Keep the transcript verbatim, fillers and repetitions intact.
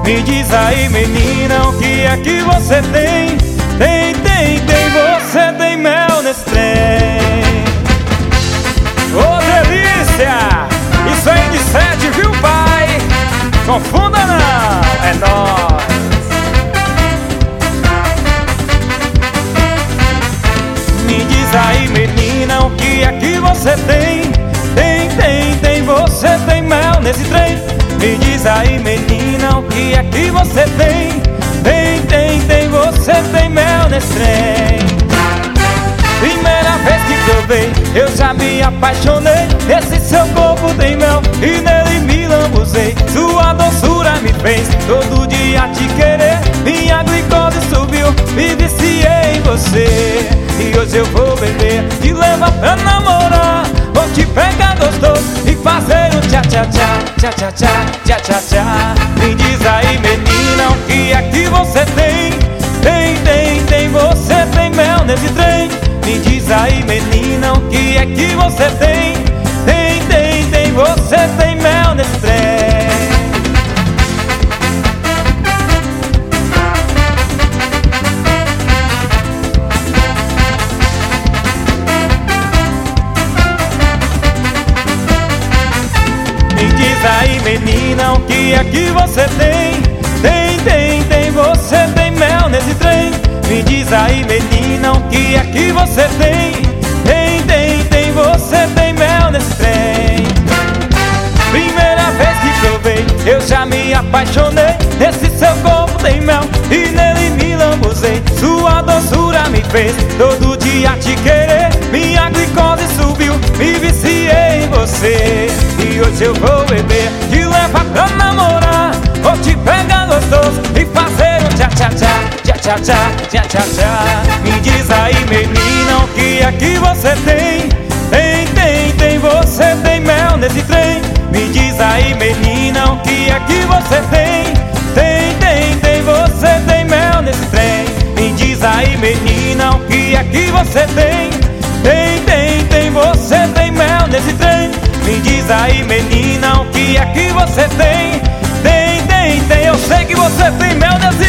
Me diz aí, menina, o que é que você tem? Tem, tem, tem, você tem mel nesse trem. Ô delícia! Isso é de sete, viu, pai? Confunda não, é nóis. Me diz aí, menina, o que é que você tem? Tem, tem, tem, você tem mel nesse trem. Me diz aí, menina, o que é que você tem? Tem, tem, tem, você tem mel nesse trem. Primeira vez que provei, eu já me apaixonei. Esse seu corpo tem mel e nele me lambuzei. Sua doçura me fez todo dia te querer. Minha glicose subiu, me viciei em você. E hoje eu vou beber, te levar pra namorar. Vou te pegar gostoso e fazer um tchá-tchá-tchá, tchá-tchá-tchá, tchá-tchá-tchá. Me diz aí, menina, o que é que você tem? Tem, tem, tem, você tem mel nesse trem. Me diz aí, menina, o que é que você tem? Tem, tem, tem, você tem mel nesse trem. Me diz aí, menina, o que é que você tem? Tem, tem, tem, você tem mel nesse trem. Me diz aí, menina, o que é que você tem? Tem, tem, tem, você tem mel nesse trem. Primeira vez que provei, eu já me apaixonei. Esse seu corpo tem mel e nele me lambuzei. Sua doçura me fez todo dia te querer. Minha glicose subiu, me viciei em você. E hoje eu vou beber, te levar pra namorar. Vou te pegar gostoso e fazer um tchá-tchá-tchá, tchá-tchá-tchá, tchá-tchá-tchá. Me diz aí, menina, o que é que você tem? Tem, tem, tem, você tem mel nesse trem. Me diz aí, menina, o que é que você tem? Tem, tem, tem, você tem mel nesse trem. Me diz aí, menina, o que é que você tem? Tem, tem, tem, você tem mel nesse trem. Me diz aí, menina, o que é que você tem? Tem, tem, tem, eu sei que você tem mel nesse